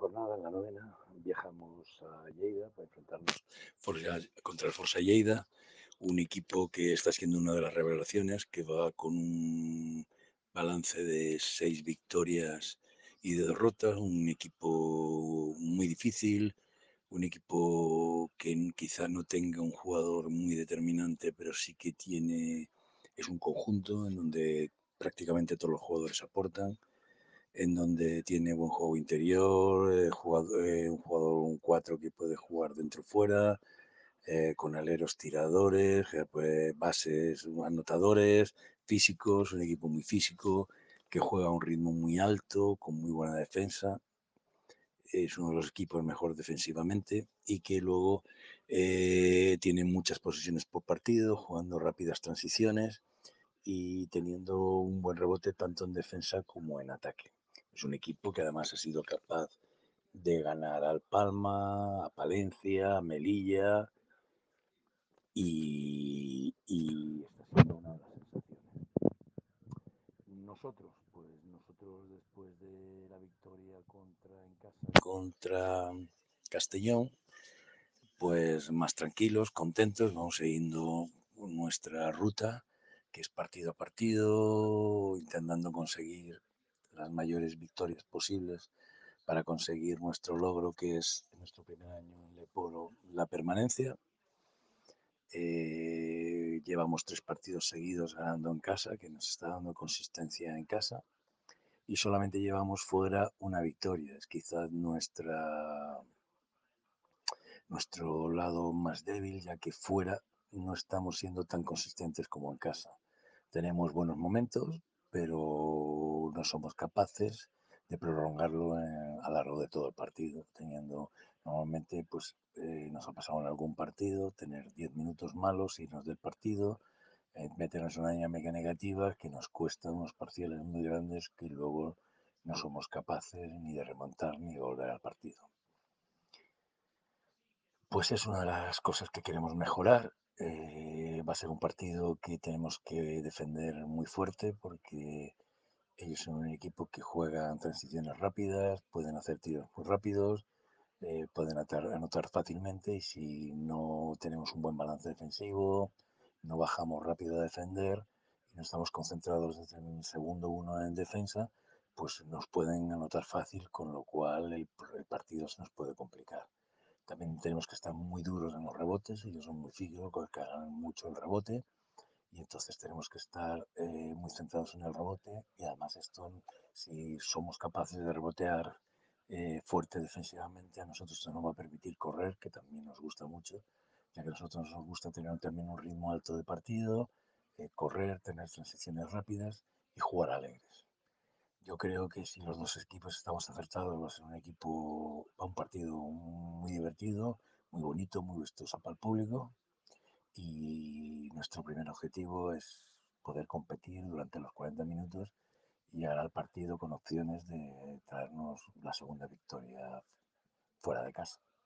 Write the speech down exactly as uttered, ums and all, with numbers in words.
jornada, en la novena, viajamos a Lleida para enfrentarnos Forja- contra el Forza Lleida, un equipo que está siendo una de las revelaciones, que va con un balance de seis victorias y de derrotas, un equipo muy difícil, un equipo que n- quizá no tenga un jugador muy determinante, pero sí que tiene, es un conjunto en donde prácticamente todos los jugadores aportan, en donde tiene buen juego interior, eh, jugador, eh, un jugador, un cuatro que puede jugar dentro o fuera, eh, con aleros tiradores, eh, pues, bases anotadores, físicos, un equipo muy físico, que juega a un ritmo muy alto, con muy buena defensa. Es uno de los equipos mejor defensivamente y que luego eh, tiene muchas posiciones por partido, jugando rápidas transiciones y teniendo un buen rebote tanto en defensa como en ataque. Es un equipo que además ha sido capaz de ganar al Palma, a Palencia, a Melilla y, y está siendo una de las sensaciones. Nosotros, pues nosotros después de la victoria contra en casa contra Castellón, pues más tranquilos, contentos, vamos siguiendo nuestra ruta, que es partido a partido, intentando conseguir las mayores victorias posibles para conseguir nuestro logro, que es en nuestro primer año en Leporo, la permanencia. Eh, llevamos tres partidos seguidos ganando en casa, que nos está dando consistencia en casa, y solamente llevamos fuera una victoria. Es quizás nuestra nuestro lado más débil, ya que fuera no estamos siendo tan consistentes como en casa. Tenemos buenos momentos, pero no somos capaces de prolongarlo en- a lo largo de todo el partido, teniendo normalmente, pues eh, nos ha pasado en algún partido, tener diez minutos malos, irnos del partido, eh, meternos en una dinámica negativa que nos cuesta unos parciales muy grandes que luego no somos capaces ni de remontar ni de volver al partido. Pues es una de las cosas que queremos mejorar. Eh, va a ser un partido que tenemos que defender muy fuerte porque ellos son un equipo que juega en transiciones rápidas, pueden hacer tiros muy rápidos, eh, pueden atar- anotar fácilmente y si no tenemos un buen balance defensivo, no bajamos rápido a defender y no estamos concentrados desde el segundo uno en defensa, pues nos pueden anotar fácil, con lo cual el el partido se nos puede complicar. También tenemos que estar muy duros en los rebotes, ellos son muy físicos, que hagan mucho el rebote y entonces tenemos que estar eh, muy centrados en el rebote y además esto, si somos capaces de rebotear eh, fuerte defensivamente, a nosotros se nos va a permitir correr, que también nos gusta mucho, ya que a nosotros nos gusta tener también un ritmo alto de partido, eh, correr, tener transiciones rápidas y jugar alegres. Yo creo que si los dos equipos estamos acertados, va a ser un equipo, va un partido muy divertido, muy bonito, muy vistoso para el público. Y nuestro primer objetivo es poder competir durante los cuarenta minutos y llegar al partido con opciones de traernos la segunda victoria fuera de casa.